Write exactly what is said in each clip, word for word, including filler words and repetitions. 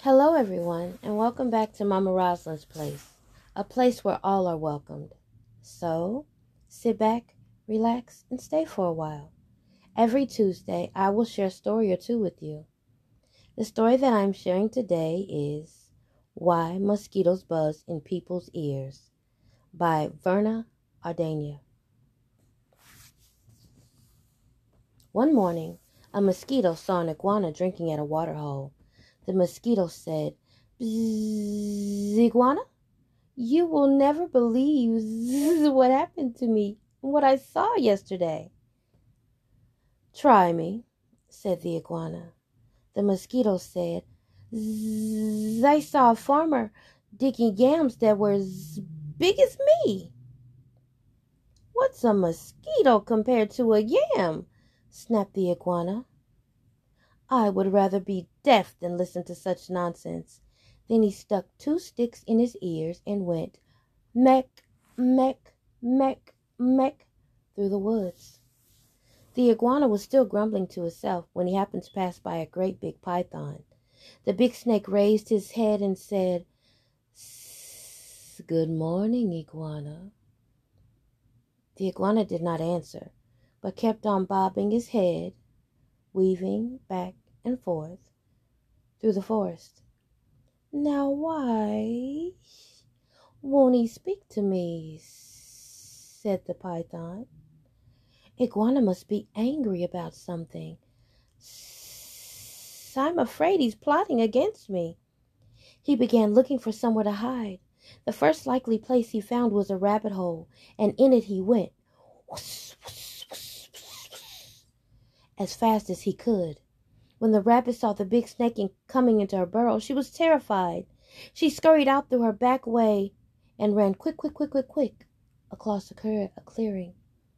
Hello, everyone, and welcome back to Mama Rosalind's place, a place where all are welcomed. So, sit back, relax, and stay for a while. Every Tuesday, I will share a story or two with you. The story that I'm sharing today is Why Mosquitoes Buzz in People's Ears by Verna Ardania. One morning, a mosquito saw an iguana drinking at a water hole. The mosquito said, "Bzzz, iguana, you will never believe what happened to me and what I saw yesterday." "Try me," said the iguana. The mosquito said, "Zzz, I saw a farmer digging yams that were as big as me." "What's a mosquito compared to a yam?" snapped the iguana. "I would rather be deaf than listen to such nonsense." Then he stuck two sticks in his ears and went meck, meck, meck, meck through the woods. The iguana was still grumbling to himself when he happened to pass by a great big python. The big snake raised his head and said, "Good morning, iguana." The iguana did not answer, but kept on bobbing his head, weaving back and forth through the forest. "Now why won't he speak to me?" said the python. "Iguana must be angry about something. I'm afraid he's plotting against me." He began looking for somewhere to hide. The first likely place he found was a rabbit hole, and in it he went as fast as he could. When the rabbit saw the big snake coming into her burrow, she was terrified. She scurried out through her back way and ran quick, quick, quick, quick, quick across a clearing.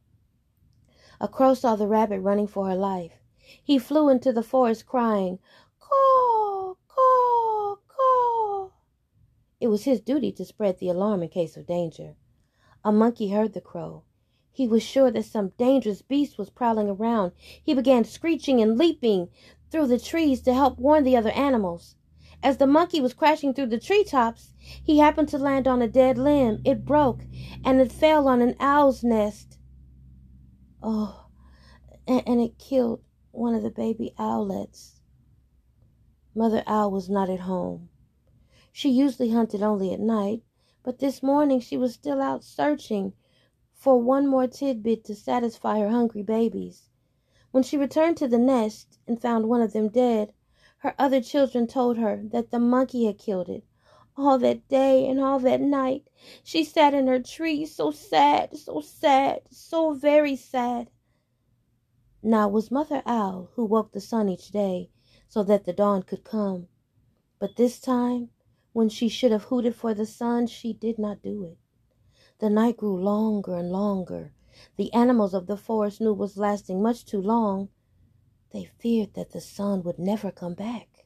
A crow saw the rabbit running for her life. He flew into the forest crying, "Caw, caw, caw." It was his duty to spread the alarm in case of danger. A monkey heard the crow. He was sure that some dangerous beast was prowling around. He began screeching and leaping through the trees to help warn the other animals. As the monkey was crashing through the treetops, he happened to land on a dead limb. It broke, and it fell on an owl's nest. Oh, and, and it killed one of the baby owlets. Mother Owl was not at home. She usually hunted only at night, but this morning she was still out searching for one more tidbit to satisfy her hungry babies. When she returned to the nest and found one of them dead, her other children told her that the monkey had killed it. All that day and all that night, she sat in her tree so sad, so sad, so very sad. Now it was Mother Owl who woke the sun each day so that the dawn could come. But this time, when she should have hooted for the sun, she did not do it. The night grew longer and longer. The animals of the forest knew it was lasting much too long. They feared that the sun would never come back.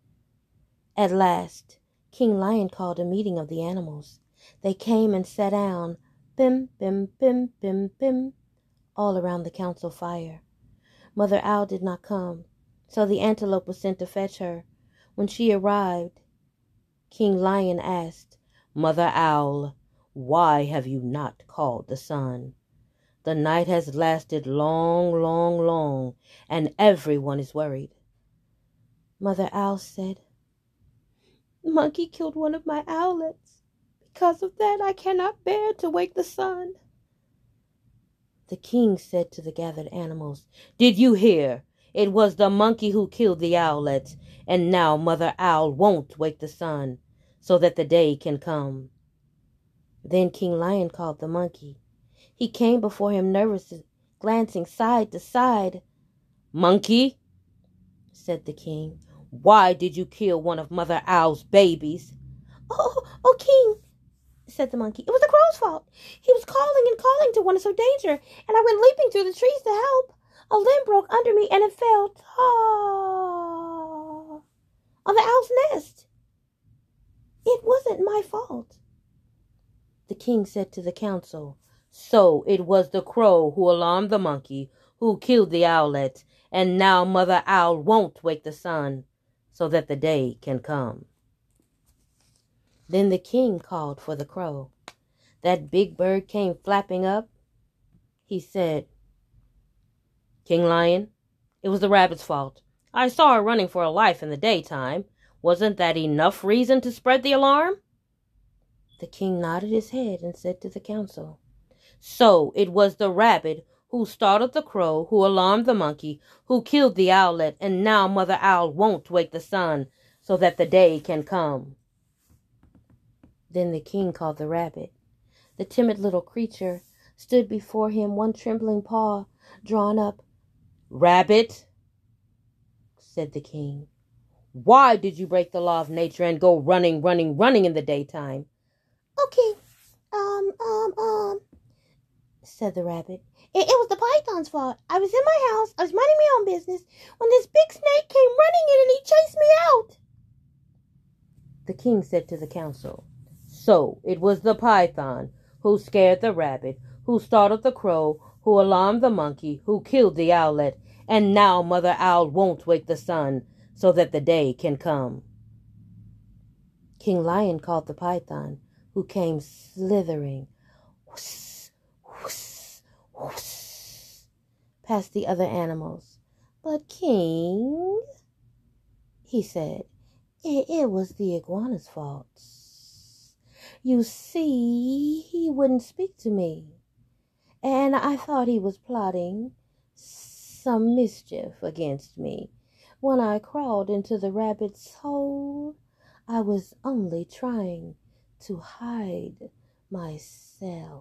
At last, King Lion called a meeting of the animals. They came and sat down, bim, bim, bim, bim, bim, all around the council fire. Mother Owl did not come, so the antelope was sent to fetch her. When she arrived, King Lion asked, "Mother Owl, why have you not called the sun? The night has lasted long, long, long, and everyone is worried." Mother Owl said, "Monkey killed one of my owlets. Because of that, I cannot bear to wake the sun." The king said to the gathered animals, "Did you hear? It was the monkey who killed the owlet, and now Mother Owl won't wake the sun so that the day can come." Then King Lion called the monkey. He came before him nervously, glancing side to side. "Monkey," said the king, "why did you kill one of Mother Owl's babies?" "Oh, oh, King," said the monkey, "it was the crow's fault. He was calling and calling to warn us of danger, and I went leaping through the trees to help. A limb broke under me, and it fell tall on the owl's nest. It wasn't my fault." The king said to the council, "So it was the crow who alarmed the monkey, who killed the owlet, and now Mother Owl won't wake the sun so that the day can come. Then the king called for the crow. That big bird came flapping up. He said, "King Lion, it was the rabbit's fault. I saw her running for her life in the daytime. Wasn't that enough reason to spread the alarm?" The king nodded his head and said to the council, "So it was the rabbit who startled the crow, who alarmed the monkey, who killed the owlet, and now Mother Owl won't wake the sun so that the day can come." Then the king called the rabbit. The timid little creature stood before him, one trembling paw drawn up. "Rabbit," said the king, "why did you break the law of nature and go running, running, running in the daytime?" "Okay, um, um, um," said the rabbit. It, it was the python's fault. I was in my house, I was minding my own business, when this big snake came running in and he chased me out. The king said to the council, "So it was the python who scared the rabbit, who startled the crow, who alarmed the monkey, who killed the owlet, and now Mother Owl won't wake the sun so that the day can come." King Lion called the python, who came slithering, whoosh, whoosh, whoosh, past the other animals. "But King," he said, it, it was the iguana's fault. You see, he wouldn't speak to me, and I thought he was plotting some mischief against me. When I crawled into the rabbit's hole, I was only trying to hide myself."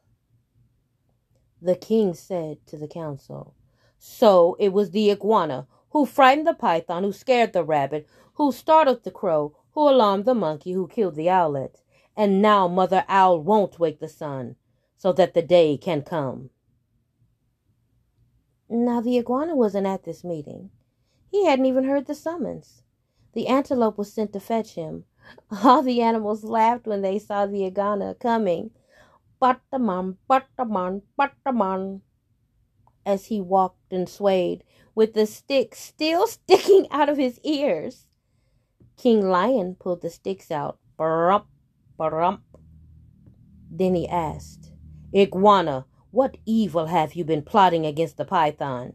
The king said to the council, "So it was the iguana who frightened the python, who scared the rabbit, who startled the crow, who alarmed the monkey, who killed the owlet. And now Mother Owl won't wake the sun so that the day can come." Now the iguana wasn't at this meeting. He hadn't even heard the summons. The antelope was sent to fetch him. All the animals laughed when they saw the iguana coming. "Bataman, bataman, bataman," as he walked and swayed, with the stick still sticking out of his ears. King Lion pulled the sticks out. Brump, brump. Then he asked, "Iguana, what evil have you been plotting against the python?"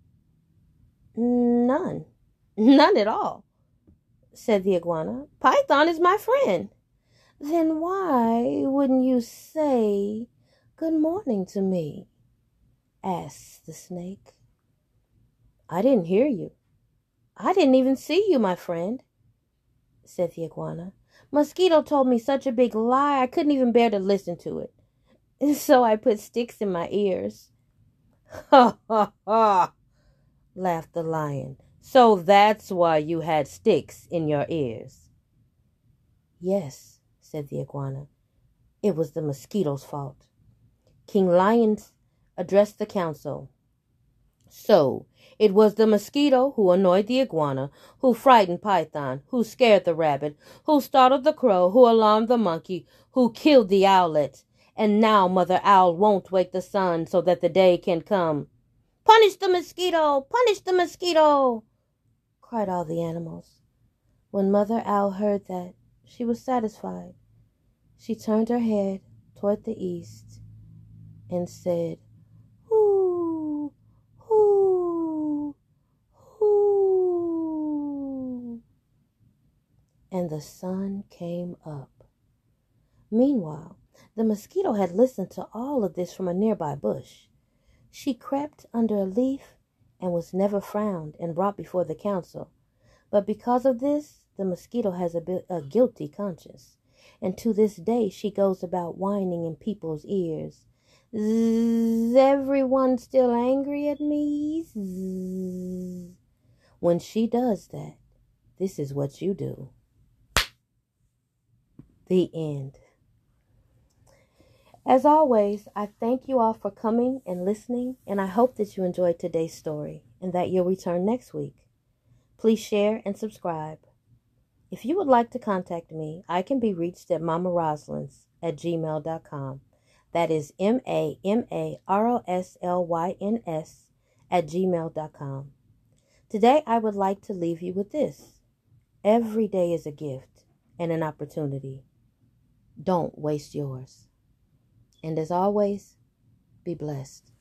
"None. None at all," said the iguana. "Python is my friend." "Then why wouldn't you say good morning to me?" asked the snake. "I didn't hear you. I didn't even see you, my friend," said the iguana. "Mosquito told me such a big lie I couldn't even bear to listen to it. So I put sticks in my ears." "Ha, ha, ha," laughed the lion. "So that's why you had sticks in your ears?" "Yes," said the iguana. "It was the mosquito's fault." King Lion addressed the council. "So it was the mosquito who annoyed the iguana, who frightened Python, who scared the rabbit, who startled the crow, who alarmed the monkey, who killed the owlet. And now Mother Owl won't wake the sun so that the day can come." "Punish the mosquito! Punish the mosquito!" cried all the animals. When Mother Owl heard that, she was satisfied. She turned her head toward the east and said, "Hoo, hoo, hoo," and the sun came up. Meanwhile, the mosquito had listened to all of this from a nearby bush. She crept under a leaf and was never found and brought before the council. But because of this, the mosquito has a, a guilty conscience, and to this day she goes about whining in people's ears. "Is everyone still angry at me? Zzz." When she does that, this is what you do. The end. As always, I thank you all for coming and listening, and I hope that you enjoyed today's story and that you'll return next week. Please share and subscribe. If you would like to contact me, I can be reached at mama roslins at gmail dot com. That is M A M A R O S L Y N S at gmail dot com. Today, I would like to leave you with this. Every day is a gift and an opportunity. Don't waste yours. And as always, be blessed.